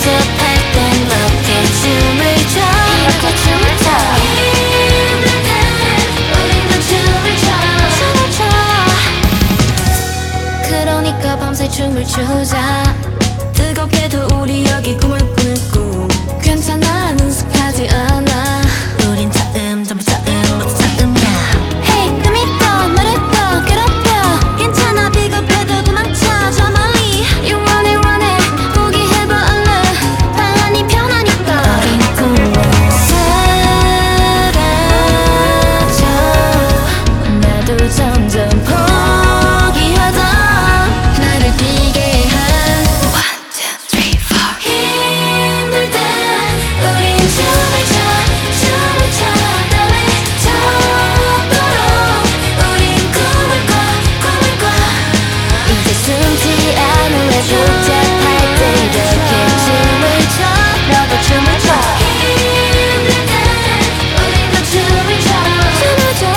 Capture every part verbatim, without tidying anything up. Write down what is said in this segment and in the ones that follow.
복잡할 땐 이렇게 춤을 춰 이렇게 춤을 춰 힘들 땐 우리는 춤을 춰 춤을 춰 그러니까 밤새 춤을 추자 뜨겁게도 우리 여기 꿈을 꾸는 꿈 괜찮아 능숙하지 않아 우린 차음 전부 차음 모두 차음이야 Hey 금 있어 너를 또 괴롭혀 괜찮아 비겁해도 도망쳐 저 멀리 You want it want it 포기해봐 얼른 방안이 편하니까 어린 꿈 사라져 나도 점점 포기하다 나를 뛰게 한 One, two, three, four 힘들 땐 우린 춤을 춰 춤을 춰 땀을 차도록 우린 꿈을 꿔 꿈을 꿔 이제 숨지 않을래 복잡할 때 이렇게 춤을 춰 너도 춤을 춰 힘들 땐 우리도 춤을 춰 춤을 춰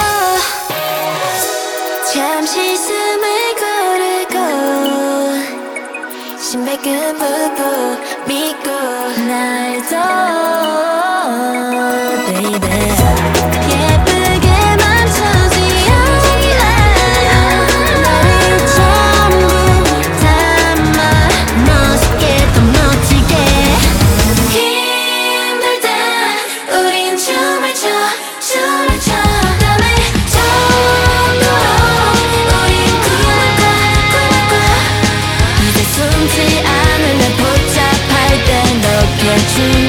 잠시 숨을 고르고 심박은 보고 믿고 날 둬 baby 예쁘게 멈추지 않아 나를 전부 담아 멋있게 또 멋지게 힘들 땐 우린 춤을 춰 춤을 춰 땀을 차도록 우린 꿈을 꿔 꿈을 꿔 이제 숨지 않을래 복잡할 땐 이렇게 춤을